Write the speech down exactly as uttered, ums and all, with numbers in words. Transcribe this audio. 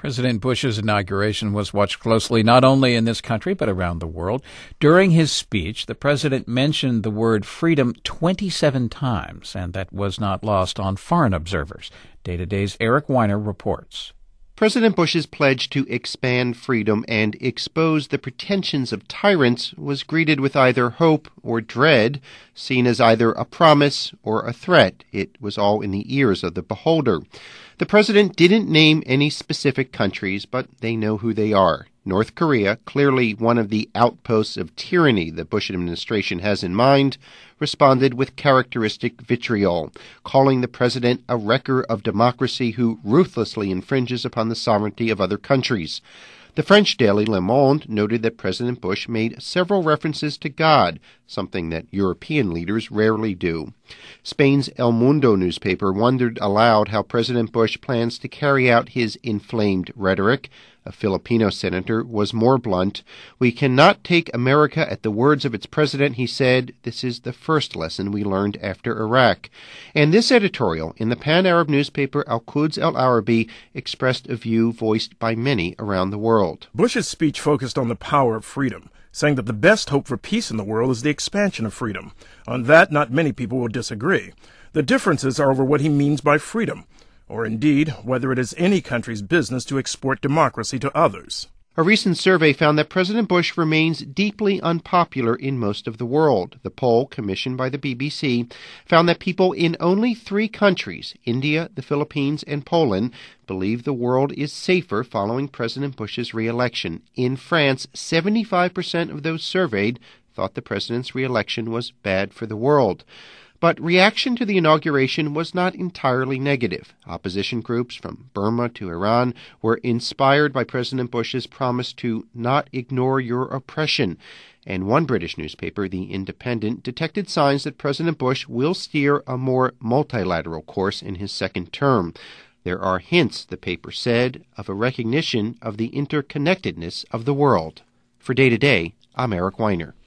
President Bush's inauguration was watched closely not only in this country but around the world. During his speech, the president mentioned the word freedom twenty-seven times, and that was not lost on foreign observers. Day to Day's Eric Weiner reports. President Bush's pledge to expand freedom and expose the pretensions of tyrants was greeted with either hope or dread, seen as either a promise or a threat. It was all in the ears of the beholder. The president didn't name any specific countries, but they know who they are. North Korea, clearly one of the outposts of tyranny the Bush administration has in mind, responded with characteristic vitriol, calling the president a wrecker of democracy who ruthlessly infringes upon the sovereignty of other countries. The French daily Le Monde noted that President Bush made several references to God, something that European leaders rarely do. Spain's El Mundo newspaper wondered aloud how President Bush plans to carry out his inflamed rhetoric. A Filipino senator was more blunt. "We cannot take America at the words of its president," he said. "This is the first lesson we learned after Iraq." And this editorial in the pan-Arab newspaper Al-Quds Al-Arabi expressed a view voiced by many around the world. Bush's speech focused on the power of freedom, saying that the best hope for peace in the world is the expansion of freedom. On that, not many people will disagree. The differences are over what he means by freedom, or indeed, whether it is any country's business to export democracy to others. A recent survey found that President Bush remains deeply unpopular in most of the world. The poll, commissioned by the B B C, found that people in only three countries, India, the Philippines, and Poland, believe the world is safer following President Bush's re-election. In France, seventy-five percent of those surveyed thought the president's re-election was bad for the world. But reaction to the inauguration was not entirely negative. Opposition groups from Burma to Iran were inspired by President Bush's promise to not ignore your oppression. And one British newspaper, The Independent, detected signs that President Bush will steer a more multilateral course in his second term. There are hints, the paper said, of a recognition of the interconnectedness of the world. For Day to Day, I'm Eric Weiner.